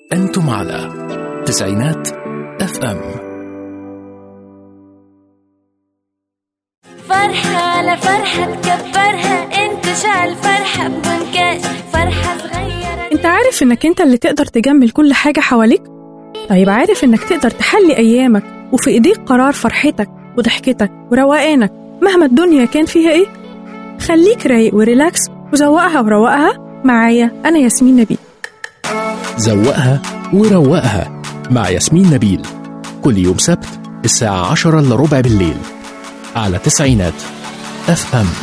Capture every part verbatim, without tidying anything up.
أنتم على تسعينات اف ام. فرحة لفرحة تكبرها، انت شعل فرحة بمنكاش، فرحة صغيرة. انت عارف انك انت اللي تقدر تجمل كل حاجة حواليك؟ طيب عارف انك تقدر تحلي ايامك وفي ايديك قرار فرحتك وضحكتك وروقانك مهما الدنيا كان فيها ايه؟ خليك رايق وريلاكس وزوقها وروقها معايا انا ياسمين نبيل. زوقها وروقها مع ياسمين نبيل كل يوم سبت الساعة عشرة إلا ربع بالليل على تسعينات اف ام.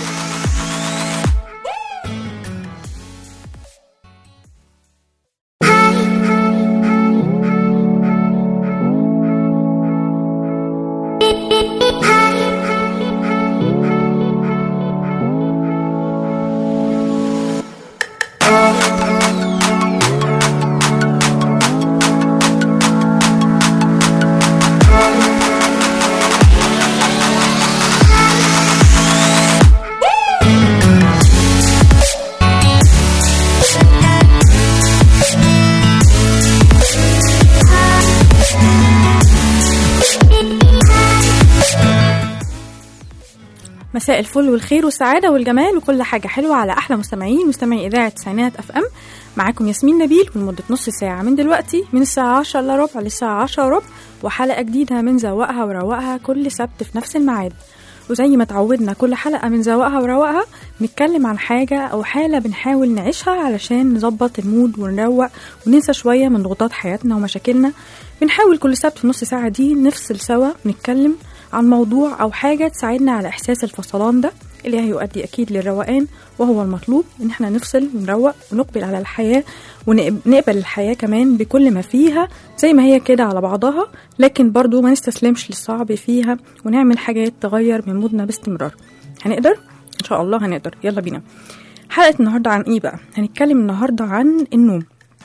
مساء الفل والخير والسعادة والجمال وكل حاجة حلوة على أحلى مستمعين مستمعي إذاعة تسعينات اف ام. معاكم ياسمين نبيل ولمدة نص ساعة من دلوقتي من الساعة عشرة إلا ربع للساعة عشرة وربع، وحلقة جديدة من زوقها وروقها كل سبت في نفس الميعاد. وزي ما تعودنا كل حلقة من زوقها وروقها نتكلم عن حاجة أو حالة بنحاول نعيشها علشان نظبط المود ونروق وننسى شوية من ضغوطات حياتنا ومشاكلنا. بنحاول كل سبت في نص ساعة دي نفصل سوا نتكلم عن موضوع أو حاجة تساعدنا على إحساس الفصلان ده اللي هيؤدي أكيد للروقان، وهو المطلوب إن احنا نفصل ونروق ونقبل على الحياة ونقبل الحياة كمان بكل ما فيها زي ما هي كده على بعضها، لكن برضو ما نستسلمش للصعب فيها ونعمل حاجات تغير من مودنا باستمرار. هنقدر؟ إن شاء الله هنقدر. يلا بينا. حلقة النهاردة عن إيه بقى؟ هنتكلم النهاردة عن النوم.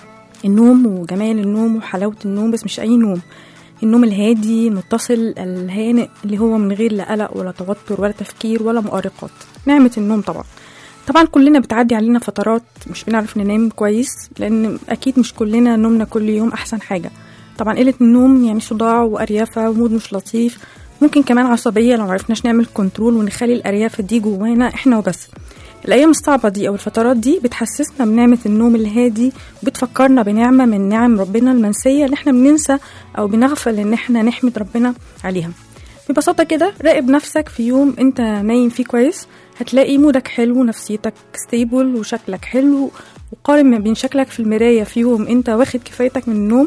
النوم وجمال النوم وحلاوة النوم، بس مش أي نوم، النوم الهادي المتصل الهانئ اللي هو من غير لا قلق ولا توتر ولا تفكير ولا مؤرقات. نعمة النوم طبعا طبعا كلنا بتعدي علينا فترات مش بنعرف ننام كويس، لأن أكيد مش كلنا نومنا كل يوم أحسن حاجة. طبعا قلة النوم يعني صداع وأريافة ومود مش لطيف، ممكن كمان عصبية لو معرفناش نعمل كنترول ونخلي الأريافة دي جوانا إحنا وبس. الأيام الصعبة دي أو الفترات دي بتحسسنا بنعمة النوم الهادي وبتفكرنا بنعمة من نعم ربنا المنسية اللي احنا بننسى أو بنغفل إن احنا نحمد ربنا عليها. ببساطة كده راقب نفسك في يوم انت نايم فيه كويس، هتلاقي مودك حلو ونفسيتك ستيبل وشكلك حلو. وقارن ما بين شكلك في المراية في يوم انت واخد كفايتك من النوم،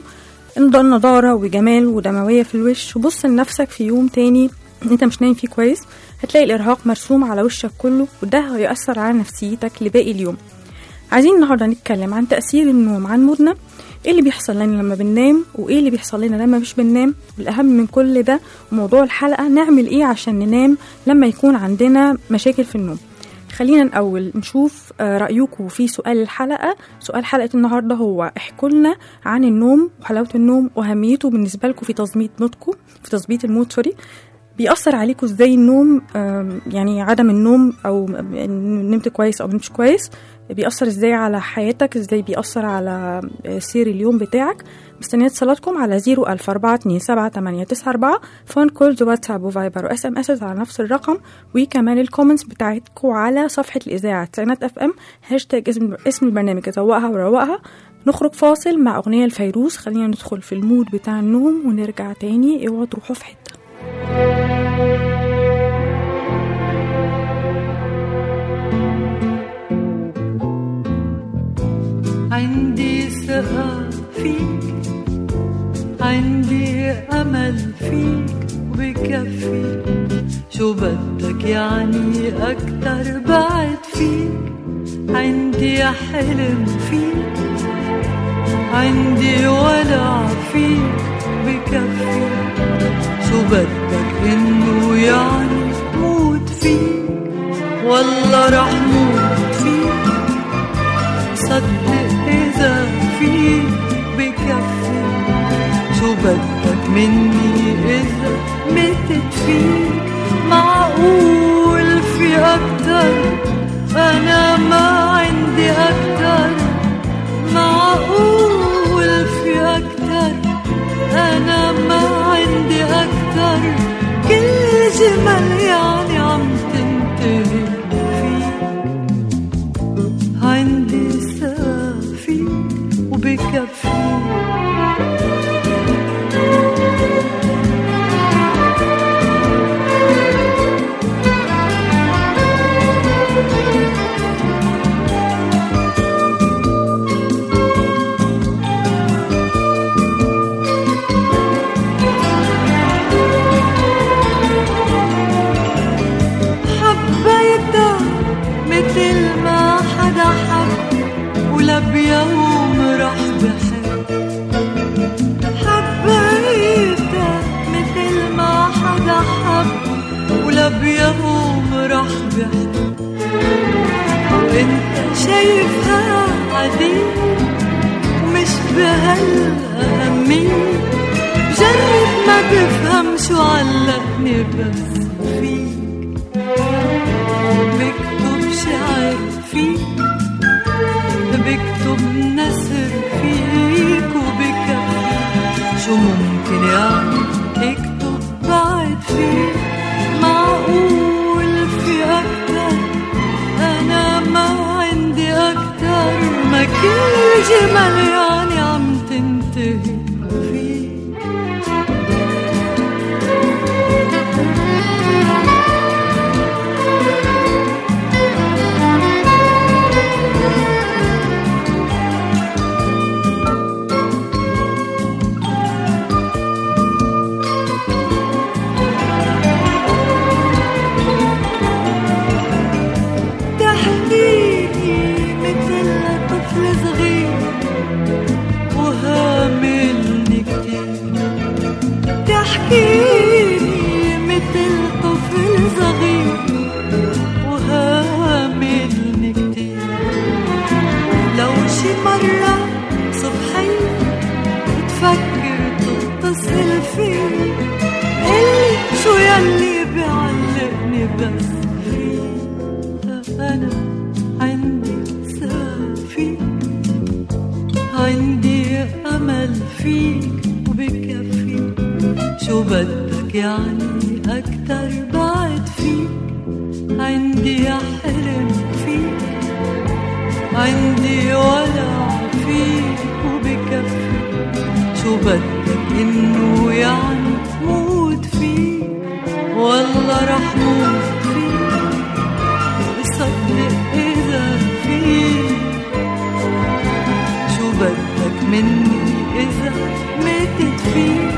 نضارة وجمال ودموية في الوش، وبص لنفسك في يوم تاني انت مش نايم فيه كويس، هتلاقي الإرهاق مرسوم على وشك كله، وده هيأثر على نفسيتك لباقي اليوم. عايزين النهاردة نتكلم عن تأثير النوم عن مودنا، ايه اللي بيحصل لنا لما بننام وايه اللي بيحصل لنا لما مش بننام، والأهم من كل ده وموضوع الحلقة نعمل ايه عشان ننام لما يكون عندنا مشاكل في النوم. خلينا الأول نشوف رأيكم في سؤال الحلقة. سؤال حلقة النهاردة هو احكوا لنا عن النوم وحلاوة النوم وأهميته بالنسبة لكم في تظبيط مودكم، في تظبيط المود سوري. بيأثر عليكم ازاي النوم، يعني عدم النوم او نمت كويس او نمتش كويس بيأثر ازاي على حياتك، ازاي بيأثر على سير اليوم بتاعك. مستنية اتصالاتكم على زيرو ألف أربعة اتنين سبعة تمانية تسعة أربعة، فون كولز واتساب وفايبر واس ام اس على نفس الرقم، وكمان الكومنتس بتاعتكم على صفحة الإذاعة تسعينات اف ام هاشتاج اسم, اسم البرنامج زوقها وروقها. نخرج فاصل مع أغنية الفيروز، خلينا ندخل في المود بتاع النوم ونرجع تاني. اوعوا تروحوا في حتة. عندي ثقة فيك، عندي أمل فيك وبكفي، شو بدك يعني أكتر بعد فيك. عندي حلم فيك، عندي ولع فيك بكفي، شو بدك إنه يعني موت فيك. والله رح موت فيك، صدق إذا فيك بكفي، شو بدك مني إذا متت فيك. معقول في أكتر، أنا ما عندي أكتر، معقول أنا ما عندي أكتر، كل جمال يعني عم تنتهي فيك. عندي ثقة فيك وبكفي بيوم رح بحب. حبيتك مثل ما حدا حب ولا بيوم رح بحب. وانت شايفها عادية ومش بهالأهمية، بجرب ما بفهم شو علقني بس فيك. بكتب شعر فيك، بكتب نسر فيك وبكفي. شو ممكن يعني اكتب بعد فيك؟ معقول في أكتر؟ أنا ما عندي أكتر، ما كل جمال يعني عم تنتهي فيك. تحكيني مثل طفل صغير وهاملني كتير. لو شي مرة صبحية تفكر تتصل فيه، قلي شو يلي بيعلقني بس فيك. أنا عندي ثقة فيك، عندي أمل فيك وبكفي. شو بدك يعني أكتر بعد فيك؟ عندي حلم فيك، عندي ولع فيك وبكفي. شو بدك إنه يعني موت فيك؟ والله رح موت فيك، صدق إذا فيك. شو بدك مني إذا ماتت فيك؟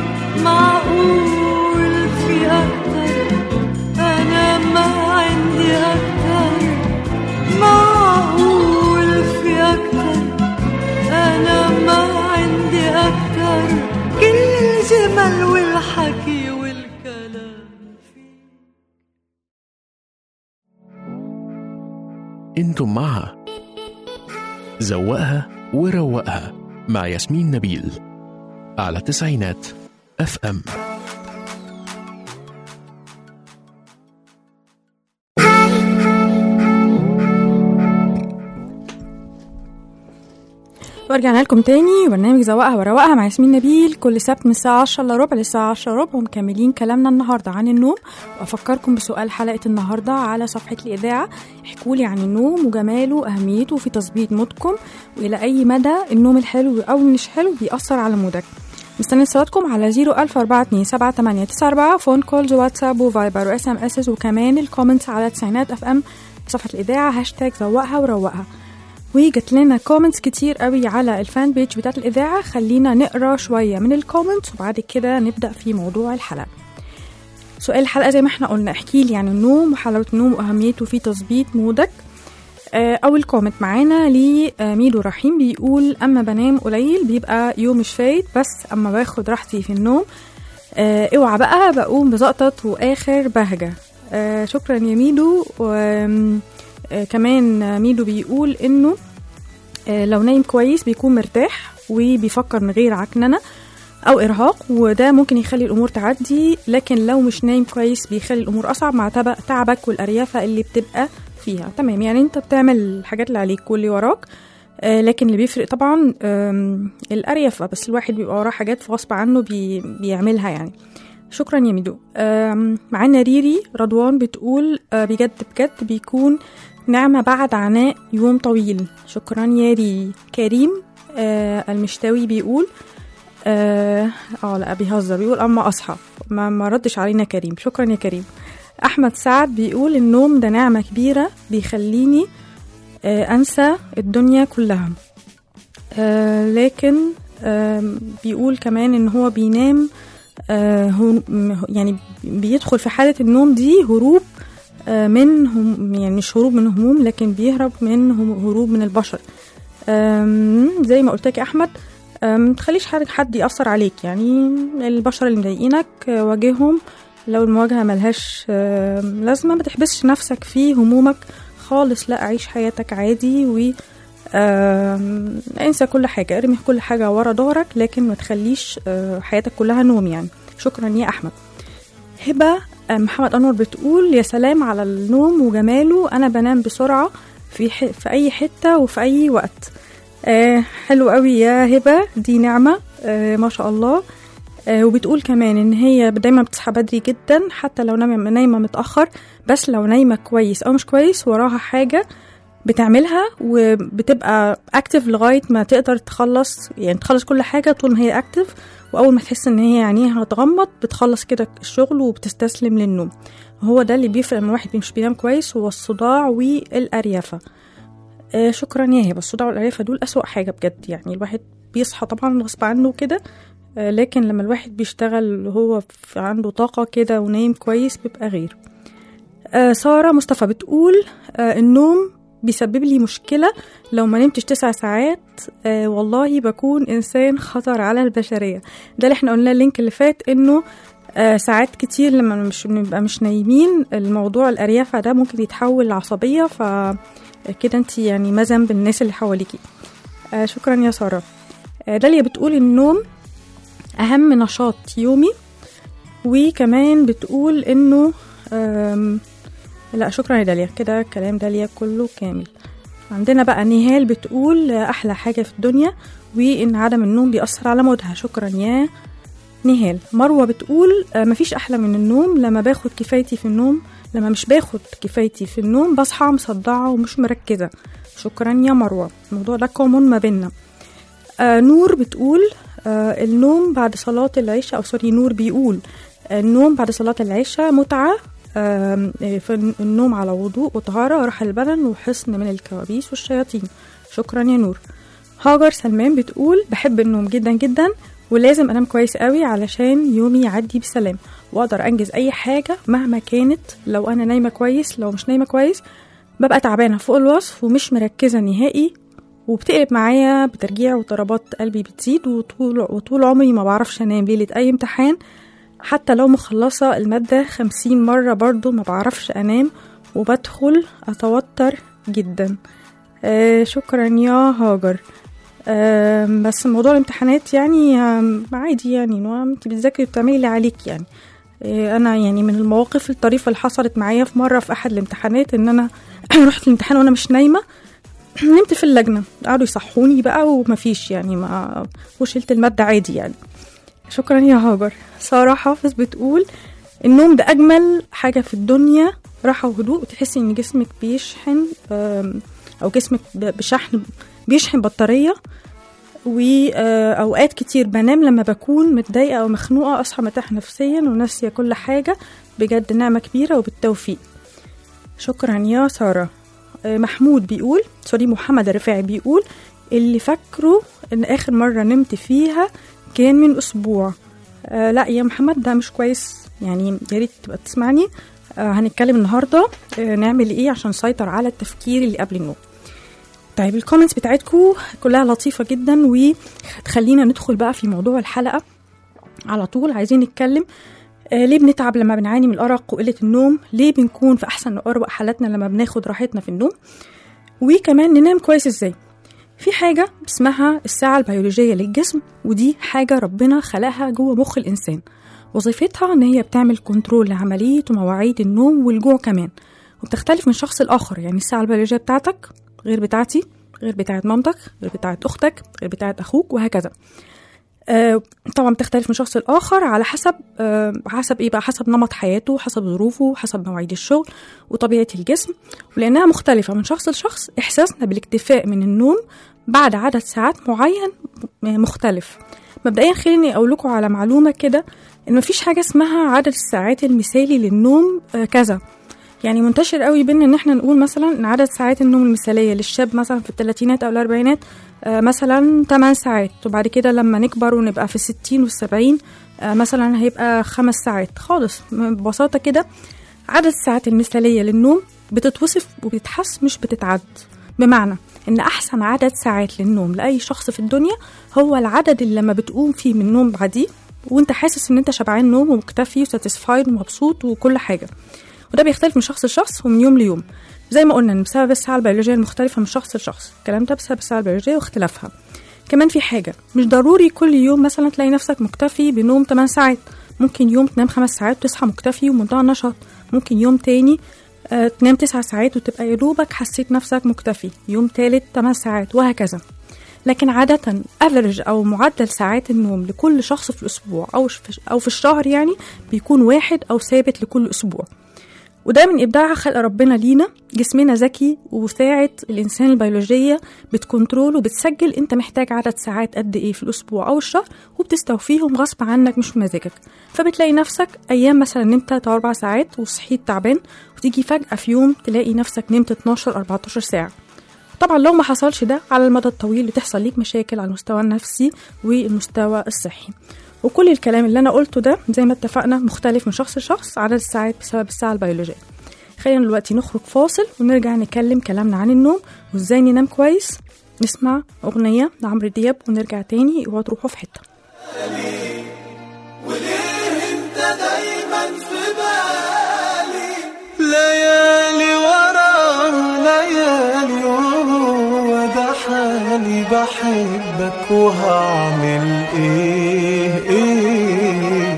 معقول في أكتر؟ أنا ما عندي أكتر. معقول في أكتر؟ أنا ما عندي أكتر. كل الجمال والحكي والكلام فيه. انتم مع زوقها وروقها مع ياسمين نبيل على تسعينات اف ام. ورجعنا لكم تاني برنامج زوقها وروقها مع ياسمين نبيل كل سبت من الساعة عشرة إلا ربع للساعة عشرة ربع، ومكملين كلامنا النهاردة عن النوم. وأفكركم بسؤال حلقة النهاردة على صفحة الإذاعة، احكولي عن النوم وجماله وأهميته في تظبيط مودكم، وإلى أي مدى النوم الحلو أو مش حلو بيأثر على مودك. مستني اتصالاتكم على زيرو ألف أربعة اتنين سبعة تمانية تسعة أربعة، فون كولز واتساب وفايبر واس ام اس، وكمان الكومنتس على تسعينات اف ام صفحة الإذاعة هاشتاج زوقها وروقها. وجت لنا كومنتس كتير قوي على الفان بيج بتاعت الإذاعة، خلينا نقرأ شوية من الكومنتس وبعد كده نبدأ في موضوع الحلقة. سؤال الحلقة زي ما احنا قلنا، احكي لي عن النوم وحلاوة النوم وأهميته في تظبيط مودك. أول كومنت معانا لميدو رحيم بيقول: أما بنام قليل بيبقى يوم مش فايت، بس أما باخد راحتي في النوم اوعى بقى بقوم بزقطط وآخر بهجة. شكرا يا ميدو. وكمان ميدو بيقول إنه لو نايم كويس بيكون مرتاح وبيفكر من غير عكننة أو إرهاق، وده ممكن يخلي الأمور تعدي، لكن لو مش نايم كويس بيخلي الأمور أصعب مع تعبك والأريافة اللي بتبقى فيها. تمام، يعني انت بتعمل الحاجات اللي عليك واللي وراك، آه لكن اللي بيفرق طبعا الأريافة، بس الواحد بيبقى وراه حاجات فغصب عنه بي بيعملها يعني. شكرا يا ميدو. معانا ريري رضوان بتقول آه بجد بجد بيكون نعمة بعد عناء يوم طويل. شكرا يا ريري. كريم آه المشتاوي بيقول اه, آه لا بيهزر، بيقول اما اصحى ما, ما ردش علينا كريم. شكرا يا كريم. احمد سعد بيقول النوم ده نعمة كبيرة بيخليني آه انسى الدنيا كلها. آه لكن آه بيقول كمان ان هو بينام آه هو يعني بيدخل في حالة النوم دي هروب آه من هم يعني مش هروب من هموم، لكن بيهرب من هروب من البشر. آه زي ما قلت لك يا احمد، متخليش حد يأثر عليك، يعني البشر اللي مضايقينك واجههم، لو المواجهة ملهاش لازمة ما تحبسش نفسك في همومك خالص، لا عيش حياتك عادي و انسى كل حاجة، ارمي كل حاجة ورا دورك، لكن ما تخليش حياتك كلها نوم يعني. شكرا يا أحمد. هبة محمد أنور بتقول يا سلام على النوم وجماله، أنا بنام بسرعة في, في أي حتة وفي أي وقت. آه حلو قوي يا هبة، دي نعمة آه ما شاء الله. آه وبتقول كمان ان هي دايما بتصحى بدري جدا حتى لو نايمة متأخر، بس لو نايمة كويس او مش كويس وراها حاجة بتعملها وبتبقى اكتف لغاية ما تقدر تخلص، يعني تخلص كل حاجة طول ما هي اكتف، واول ما تحس ان هي عينيها هتغمض بتخلص كده الشغل وبتستسلم للنوم. هو ده اللي بيفرق من واحد مش بينام كويس، هو الصداع والأريافة. آه شكرا يا هبه. الصداع والأريافة دول أسوأ حاجة بجد، يعني الواحد بيصحى طبعا غصب عنه كده، آه لكن لما الواحد بيشتغل وهو عنده طاقة كده ونايم كويس بيبقى غير. آه سارة مصطفى بتقول آه النوم بيسبب لي مشكلة، لو ما نمتش تسع ساعات آه والله بكون إنسان خطر على البشرية. ده اللي احنا قلنا اللينك اللي فات، انه آه ساعات كتير لما مش بنبقى مش نايمين الموضوع الأريافة ده ممكن يتحول لعصبية، ف كده انت يعني ما ذنب الناس اللي حواليكي. آه شكرا يا سارة. آه داليا بتقول النوم اهم نشاط يومي، وكمان بتقول انه لا شكرا يا داليا، كده كلام داليا كله كامل. عندنا بقى نهال بتقول احلى حاجة في الدنيا وان عدم النوم بيأثر على مودها. شكرا يا نهال. مروة بتقول آه مفيش احلى من النوم، لما باخد كفايتي في النوم لما مش باخد كفايتي في النوم بصحى مصدعة ومش مركزة. شكرا يا مروة، الموضوع ده كومون ما بيننا. آه نور بتقول آه النوم بعد صلاة العشاء، أو سوري نور بيقول آه النوم بعد صلاة العشاء متعة، آه في النوم على وضوء وطهارة راحة البدن وحصن من الكوابيس والشياطين. شكرا يا نور. هاجر سلمان بتقول بحب النوم جدا جدا، ولازم أنام كويس قوي علشان يومي يعدي بسلام واقدر انجز اي حاجه مهما كانت. لو انا نايمه كويس، لو مش نايمه كويس ببقى تعبانه فوق الوصف ومش مركزه نهائي، وبتقلب معايا بترجيع وضربات قلبي بتزيد، وطول وطول عمري ما بعرفش انام ليله اي امتحان، حتى لو مخلصه الماده خمسين مره برضو ما بعرفش انام وبدخل اتوتر جدا. آه شكرا يا هاجر. آه بس موضوع الامتحانات يعني آه عادي، يعني انت بتذاكري بتعملي اللي عليك يعني. آه انا يعني من المواقف الطريفه اللي حصلت معايا في مره في احد الامتحانات ان انا رحت الامتحان وانا مش نايمه، نمت في اللجنه، قعدوا يصحوني بقى ومفيش يعني ما وشلت الماده عادي يعني. شكرا يا هاجر. ساره حافظ بتقول النوم ده اجمل حاجه في الدنيا، راحه وهدوء، وتحسي ان جسمك بيشحن او جسمك بشحن بيشحن بطارية. وأوقات كتير بنام لما بكون متضايقة أو مخنوقة، أصحى مرتاحة نفسيا وناسية كل حاجة، بجد نعمة كبيرة وبالتوفيق. شكرا يا سارة. محمود بيقول سوري محمد الرفاعي بيقول اللي فاكره إن آخر مرة نمت فيها كان من أسبوع. آه لا يا محمد ده مش كويس، يعني ياريت تبقى تسمعني. آه هنتكلم النهاردة آه نعمل إيه عشان نسيطر على التفكير اللي قبل النوم. طيب الكومنتس بتاعتكم كلها لطيفة جدا، وتخلينا ندخل بقى في موضوع الحلقة على طول. عايزين نتكلم آه ليه بنتعب لما بنعاني من الأرق وقلة النوم، ليه بنكون في أحسن وأروق حالاتنا لما بناخد راحتنا في النوم، وكمان ننام كويس إزاي. في حاجة اسمها الساعة البيولوجية للجسم، ودي حاجة ربنا خلقها جوه مخ الإنسان، وظيفتها ان هي بتعمل كنترول لعملية ومواعيد النوم والجوع كمان، وبتختلف من شخص لآخر. يعني الساعة البيولوجية بتاعتك غير بتاعتي غير بتاعة مامتك، غير بتاعة أختك، غير بتاعة أخوك، وهكذا. آه طبعا بتختلف من شخص لآخر على حسب آه حسب إيه بقى، حسب نمط حياته، حسب ظروفه، حسب مواعيد الشغل وطبيعة الجسم. ولأنها مختلفة من شخص لشخص، إحساسنا بالاكتفاء من النوم بعد عدد ساعات معين مختلف. مبدئيا خليني أقول لكم على معلومة كده، إن مفيش حاجة اسمها عدد الساعات المثالي للنوم آه كذا. يعني منتشر قوي بينا ان احنا نقول مثلا ان عدد ساعات النوم المثاليه للشاب مثلا في الثلاثينات او الاربعينات آه مثلا ثمان ساعات، وبعد كده لما نكبر ونبقى في الستين والسبعين آه مثلا هيبقى خمس ساعات خالص. ببساطه كده عدد الساعات المثاليه للنوم بتتوصف وبتتحس مش بتتعد. بمعنى ان احسن عدد ساعات للنوم لاي شخص في الدنيا هو العدد اللي لما بتقوم فيه من النوم بعديه وانت حاسس ان انت شبعان نوم ومكتفي وساتيسفايد ومبسوط وكل حاجه. وده بيختلف من شخص لشخص ومن يوم ليوم، زي ما قلنا ان بسبب الساعه البيولوجيه المختلفه من شخص لشخص. الكلام ده بسبب الساعه البيولوجيه واختلافها. كمان في حاجه، مش ضروري كل يوم مثلا تلاقي نفسك مكتفي بنوم ثمان ساعات. ممكن يوم تنام خمس ساعات وتصحى مكتفي ومنتهى النشاط. ممكن يوم تاني آه تنام تسع ساعات وتبقى يا دوبك حسيت نفسك مكتفي. يوم تالت ثمان ساعات، وهكذا. لكن عادة افريج أو معدل ساعات النوم لكل شخص في الأسبوع أو أو في الشهر يعني بيكون واحد أو ثابت لكل أسبوع. وده من إبداع خلق ربنا لينا. جسمنا ذكي، وساعة الإنسان البيولوجية بتكنترول وبتسجل أنت محتاج عدد ساعات قد إيه في الأسبوع أو الشهر، وبتستوفيهم غصب عنك مش بمزاجك. فبتلاقي نفسك أيام مثلا نمت أربع ساعات وصحيت تعبان، وتيجي فجأة في يوم تلاقي نفسك نمت اتناشر أربعتاشر ساعة. طبعا لو ما حصلش ده على المدى الطويل بتحصل ليك مشاكل على المستوى النفسي والمستوى الصحي. وكل الكلام اللي أنا قلته ده زي ما اتفقنا مختلف من شخص لشخص، عدد الساعات بسبب الساعة البيولوجية. خلينا دلوقتي نخرج فاصل ونرجع نكلم كلامنا عن النوم وازاي ننام كويس. نسمع أغنية لعمرو دياب ونرجع تاني وتروحوا في حتة. وليه انت دايما في بالي، ليالي ورا ليالي وده حالي، بحبك وهعمل ايه ايه.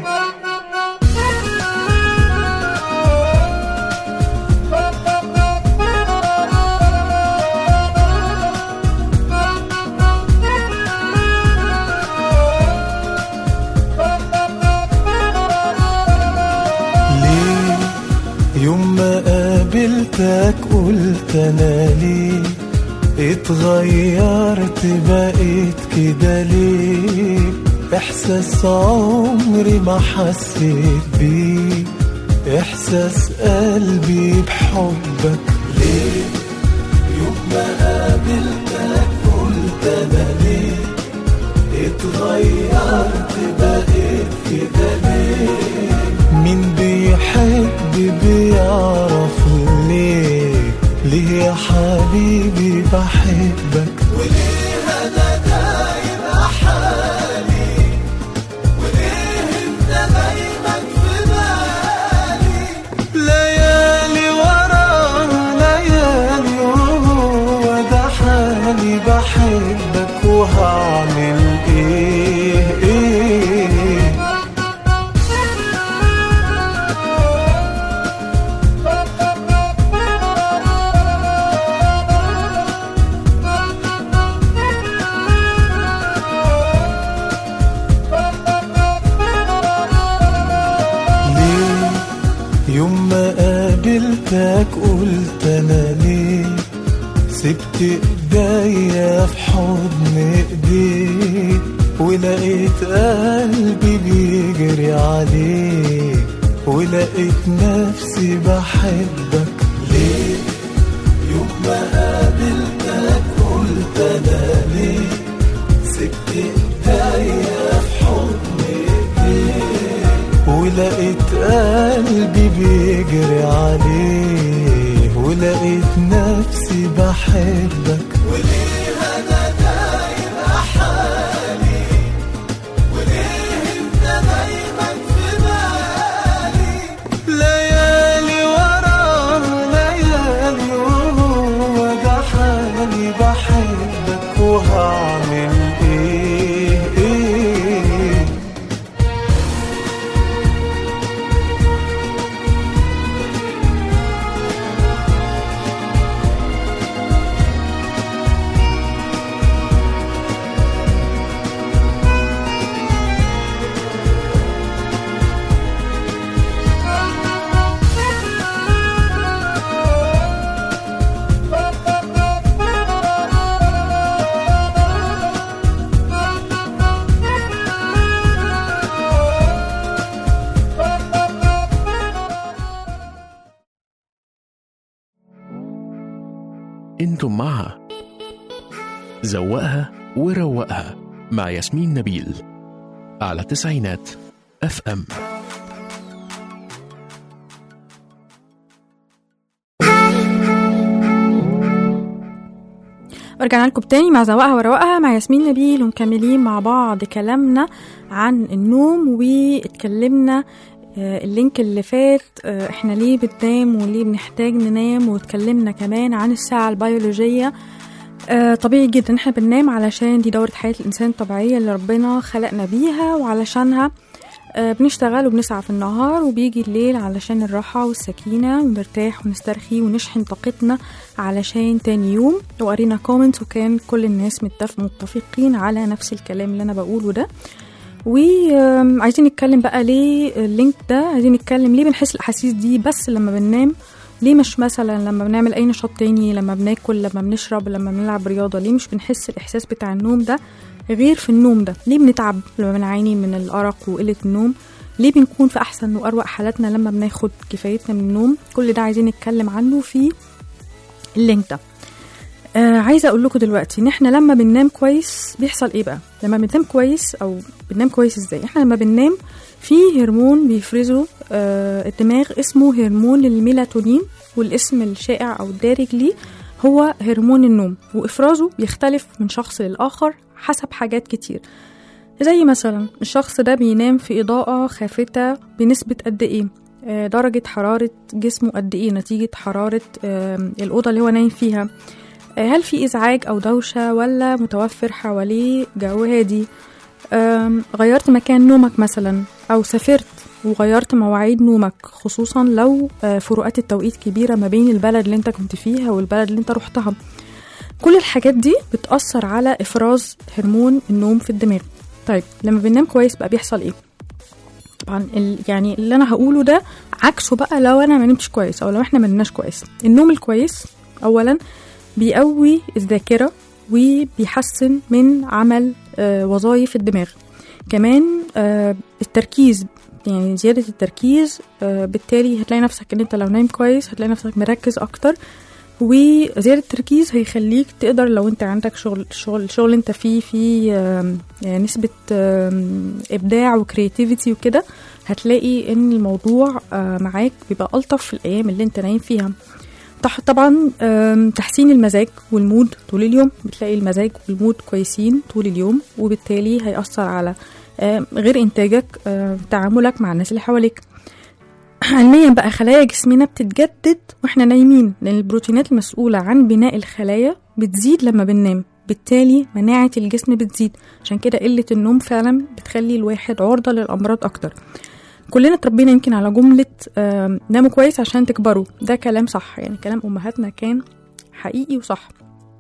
يوم ما قابلتك قلت انا ليه اتغيرت بقيت كده ليه، احساس عمري ما حسيت بيه، احساس قلبي بحبك ليه. يوم ما قابلتك قلت انا ليه اتغيرت بقيت كده ليه، مين بيحب بيعرف ليه، ليه يا حبيبي بحبك، وليه انا دايما حالي، وليه انت دايما في بالي، ليالي ورا ليالي وده حالي، بحبك وهعمل ايه ايه. يوم ما قابلتك قلت انا ليه سبت ايديا في حضن ايديك، ولقيت قلبي بيجري عليك، ولقيت نفسي بحبك ليه. يوم ما قابلتك قلت انا ليه سبت ايديا في حضن ايديك، ولقيت قلبي بيجري عليه، ولقيت نفسي بحبك، وليه انا دايما حالي، وليه انت دايما في بالي، ليالي ورا ليالي وده حالي، بحبك وهعمل ايه ايه. انتم معها زوقها وروقها مع ياسمين نبيل على تسعينات اف ام. ورجعنا لكم تاني مع زوقها وروقها مع ياسمين نبيل، ومكملين مع بعض كلامنا عن النوم. واتكلمنا اللينك اللي فات احنا ليه بننام وليه بنحتاج ننام، واتكلمنا كمان عن الساعة البيولوجية. طبيعي جدا احنا بننام علشان دي دورة حياة الإنسان الطبيعية اللي ربنا خلقنا بيها، وعلشانها بنشتغل وبنسعى في النهار، وبيجي الليل علشان الراحة والسكينة ونرتاح ونسترخي ونشحن طاقتنا علشان تاني يوم. وقرينا كومنتس وكان كل الناس متفق متفقين على نفس الكلام اللي أنا بقوله ده. وعايزين نتكلم بقى ليه اللينك ده، عايزين نتكلم ليه بنحس الأحاسيس دي بس لما بننام، ليه مش مثلا لما بنعمل أي نشاط تاني، لما بناكل، لما بنشرب، لما بنلعب رياضة، ليه مش بنحس الإحساس بتاع النوم ده غير في النوم ده؟ ليه بنتعب لما بنعاني من الأرق وقلة النوم؟ ليه بنكون في أحسن وأروق حالاتنا لما بناخد كفايتنا من النوم؟ كل ده عايزين نتكلم عنه في اللينك ده. آه عايزة أقول لكم دلوقتي إن إحنا لما بننام كويس بيحصل إيه بقى؟ لما بننام كويس أو بننام كويس إزاي؟ إحنا لما بننام في هرمون بيفرزه آه الدماغ اسمه هرمون الميلاتونين، والاسم الشائع أو الدارج ليه هو هرمون النوم، وإفرازه بيختلف من شخص للآخر حسب حاجات كتير. زي مثلا الشخص ده بينام في إضاءة خافتة بنسبة قد إيه، آه درجة حرارة جسمه قد إيه نتيجة حرارة آه الأوضة اللي هو نايم فيها، آه هل في إزعاج أو دوشة ولا متوفر حواليه جو هادي، آه غيرت مكان نومك مثلا، أو سافرت وغيرت مواعيد نومك، خصوصا لو آه فروقات التوقيت كبيرة ما بين البلد اللي انت كنت فيها والبلد اللي انت رحتها. كل الحاجات دي بتأثر على إفراز هرمون النوم في الدماغ. طيب لما بننام كويس بقى بيحصل إيه؟ طبعا يعني اللي أنا هقوله ده عكسه بقى لو أنا ما نمتش كويس أو لو إحنا ما نمناش كويس. النوم الكويس أولا بيقوي الذاكرة وبيحسن من عمل آه وظائف الدماغ. كمان آه التركيز، يعني زيادة التركيز، آه بالتالي هتلاقي نفسك إن أنت لو نايم كويس هتلاقي نفسك مركز أكتر، وزيادة التركيز هيخليك تقدر لو انت عندك شغل شغل شغل انت فيه في يعني نسبة ابداع وكرياتيفيتي وكده، هتلاقي ان الموضوع معاك بيبقى ألطف في الايام اللي انت نايم فيها. طبعا تحسين المزاج والمود طول اليوم، بتلاقي المزاج والمود كويسين طول اليوم، وبالتالي هيأثر على غير انتاجك، تعاملك مع الناس اللي حواليك. علميا بقى خلايا جسمنا بتتجدد واحنا نايمين، لان البروتينات المسؤولة عن بناء الخلايا بتزيد لما بننام، بالتالي مناعة الجسم بتزيد. عشان كده قلة النوم فعلا بتخلي الواحد عرضة للأمراض أكتر. كلنا اتربينا يمكن على جملة ناموا كويس عشان تكبروا، ده كلام صح، يعني كلام أمهاتنا كان حقيقي وصح.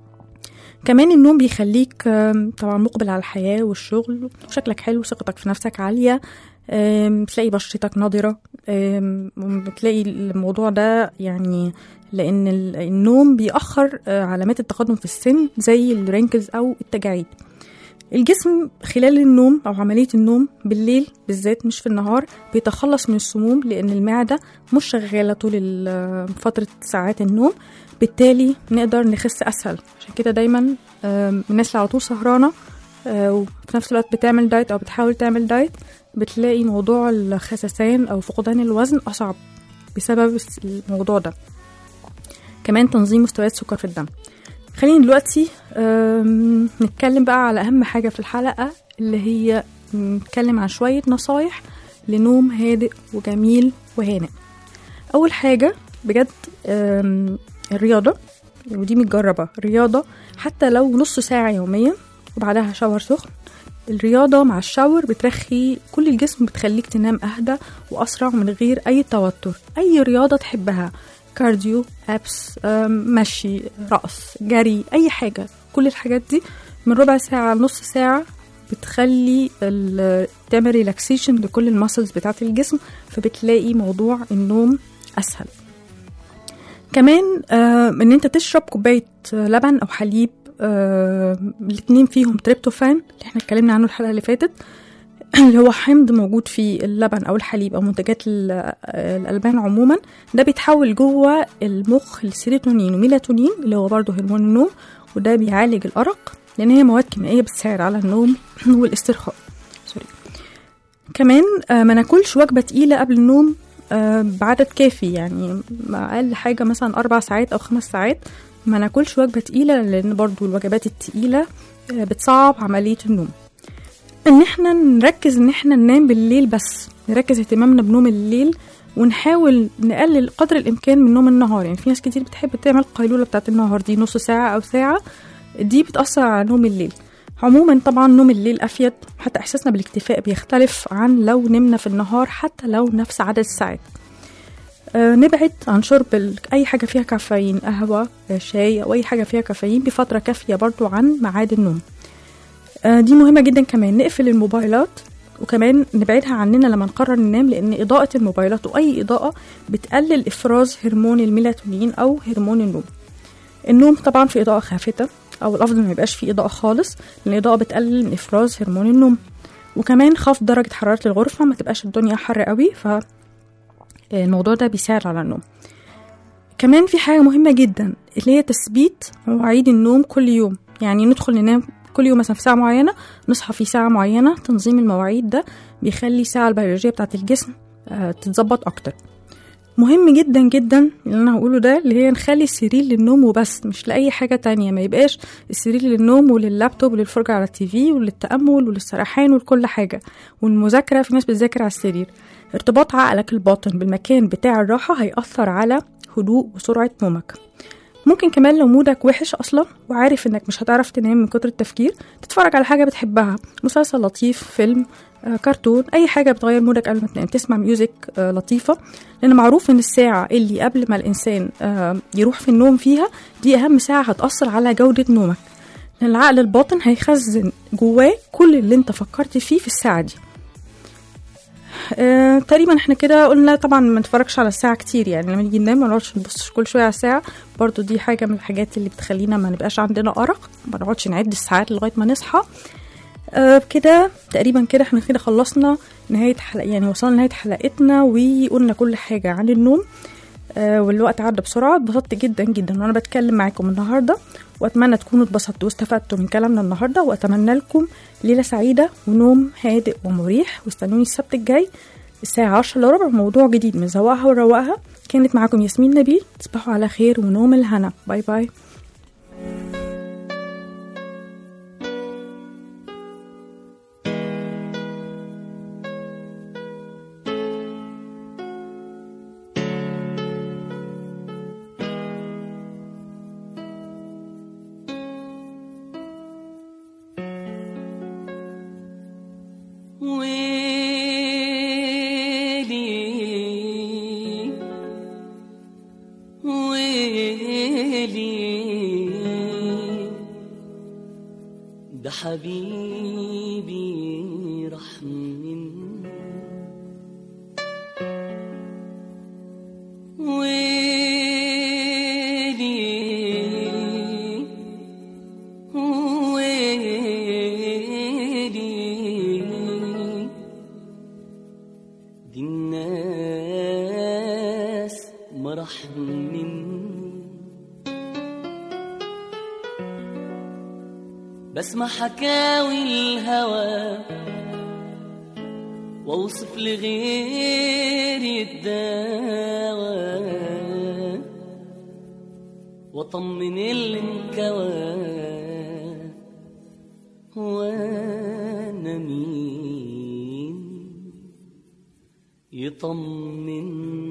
كمان النوم بيخليك طبعا مقبل على الحياة والشغل، وشكلك حلو، ثقتك في نفسك عالية، بتلاقي بشرتك نضرة، بتلاقي الموضوع ده يعني لأن النوم بيأخر علامات التقدم في السن زي الرينكلز أو التجاعيد. الجسم خلال النوم أو عملية النوم بالليل بالذات مش في النهار بيتخلص من السموم، لأن المعدة مش شغالة طول فترة ساعات النوم، بالتالي نقدر نخس أسهل. عشان كده دايما الناس اللي على طول سهرانة وفي نفس الوقت بتعمل دايت أو بتحاول تعمل دايت بتلاقي موضوع الخسسان أو فقدان الوزن أصعب بسبب الموضوع ده. كمان تنظيم مستويات السكر في الدم. خلينا دلوقتي نتكلم بقى على أهم حاجة في الحلقة، اللي هي نتكلم عن شوية نصايح لنوم هادئ وجميل وهانئ. أول حاجة بجد الرياضة، ودي متجربة، رياضة حتى لو نص ساعة يوميا وبعدها شاور سخن. الرياضة مع الشاور بترخي كل الجسم، بتخليك تنام أهدى وأسرع من غير أي توتر. أي رياضة تحبها، كارديو، أبس، مشي، رقص، جري، أي حاجة، كل الحاجات دي من ربع ساعة لنص ساعة بتخلي تعمل ريلاكسيشن لكل الماسلز بتاعة الجسم، فبتلاقي موضوع النوم أسهل. كمان آه ان انت تشرب كوباية لبن او حليب، آه الاتنين فيهم تريبتوفان اللي احنا اتكلمنا عنه الحلقة اللي فاتت، اللي هو حمض موجود في اللبن أو الحليب أو منتجات الألبان عموما، ده بيتحول جوه المخ لسيروتونين وميلاتونين اللي هو برضه هرمون النوم، وده بيعالج الأرق لأن هي مواد كيميائية بتساعد على النوم والاسترخاء. سوري. كمان ما ناكلش وجبة تقيلة قبل النوم بعدد كافي، يعني أقل حاجة مثلا أربع ساعات أو خمس ساعات ما ناكلش وجبة تقيلة، لأن برضو الوجبات التقيلة بتصعب عملية النوم. إن احنا نركز إن احنا ننام بالليل، بس نركز اهتمامنا بنوم الليل، ونحاول نقلل قدر الإمكان من نوم النهار. يعني في ناس كتير بتحب تعمل قيلولة بتاعت النهار دي نص ساعة أو ساعة، دي بتأثر على نوم الليل. عموما طبعا نوم الليل أفيد، حتى إحساسنا بالاكتفاء بيختلف عن لو نمنا في النهار حتى لو نفس عدد الساعات. آه نبعد عن شرب أي حاجة فيها كافيين، قهوة، شاي أو أي حاجة فيها كافيين بفترة كافية برضو عن ميعاد النوم. آه دي مهمة جدا. كمان نقفل الموبايلات، وكمان نبعدها عننا لما نقرر ننام، لأن إضاءة الموبايلات وأي إضاءة بتقلل إفراز هرمون الميلاتونين أو هرمون النوم. النوم طبعا في إضاءة خافتة، أو الأفضل ما يبقاش في إضاءة خالص، لأن الإضاءة بتقلل من إفراز هرمون النوم. وكمان خفض درجة حرارة الغرفة، ما تبقاش الدنيا حر قوي، فالموضوع ده بيساعد على النوم. كمان في حاجة مهمة جدا اللي هي تثبيت مواعيد النوم كل يوم. يعني ندخل ننام كل يوم مثلا في ساعة معينة، نصحى في ساعة معينة. تنظيم المواعيد ده بيخلي الساعة البيولوجية بتاعة الجسم تتظبط أكتر. مهم جدا جدا اللي انا هقوله ده، اللي هي نخلي السرير للنوم وبس، مش لأي حاجة تانية. ما يبقاش السرير للنوم ولللابتوب وللفرجة على التيفي وللتأمل وللسرحان ولكل حاجة. والمذاكرة، في ناس بتذاكر على السرير. ارتباط عقلك الباطن بالمكان بتاع الراحة هيأثر على هدوء وسرعة نومك. ممكن كمان لو مودك وحش أصلا وعارف انك مش هتعرف تنام من كتر التفكير، تتفرج على حاجة بتحبها، مسلسل لطيف، فيلم، آه، كرتون، اي حاجة بتغير مودك قبل ما تنام. تسمع ميوزك آه، لطيفة، لان معروف ان الساعة اللي قبل ما الانسان آه، يروح في النوم فيها دي اهم ساعة هتأثر على جودة نومك، لان العقل الباطن هيخزن جواه كل اللي انت فكرت فيه في الساعة دي. آه، تقريبا احنا كده قلنا. طبعا ما نتفرجش على الساعة كتير، يعني لما نيجي ننام ما نقعدش نبص كل شوية على الساعة، برضو دي حاجة من الحاجات اللي بتخلينا ما نبقاش عندنا أرق، ما نقعدش نعد الساعات لغاية ما نصحى. آه كده تقريبا كده احنا كده خلصنا نهاية حلقة، يعني وصلنا نهاية حلقتنا وقلنا كل حاجة عن النوم. آه والوقت عدى بسرعة. اتبسطت جدا جدا وانا بتكلم معاكم النهاردة، واتمنى تكونوا اتبسطتوا واستفدتوا من كلامنا النهاردة، واتمنى لكم ليلة سعيدة ونوم هادئ ومريح. واستنوني السبت الجاي الساعة عشرة الا ربع موضوع جديد من زوقها وروقها. كانت معاكم ياسمين نبيل. تصبحوا على خير ونوم الهنا. باي باي. ده حبيبي راح مني ويلي ويلي دي الناس ما راح مني بسمع حكاوي الهوى واوصف لغيري الدواء واطمن الانكوى وانا مين يطمني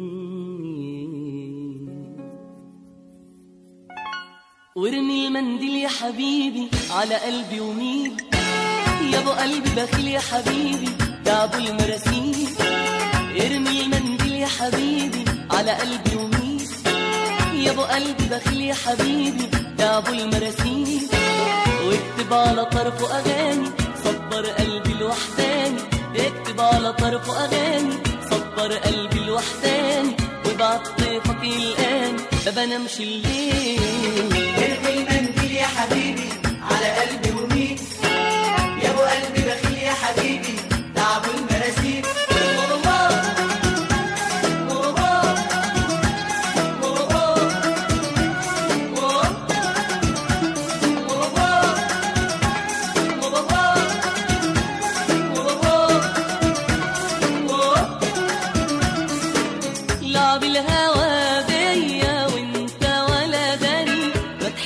وارمي المنديل يا حبيبي على قلبي وميل يا ابو قلبي بخيل يا حبيبي ده ابو المراسيل ارمي المنديل يا حبيبي على قلبي وميل يا ابو قلبي بخيل يا حبيبي ده ابو المراسيل واكتب على طرفه اغاني صبر قلبي الوحداني اكتب على طرفه اغاني صبر قلبي الوحداني وابعت طيفك الان ما بنامش الليل ارمي المنديل يا حبيبي على قلبي وميل يا ابو قلبي بخيل يا حبيبي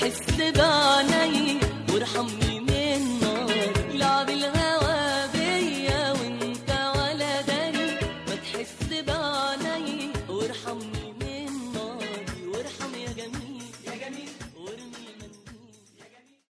تحس بعينيا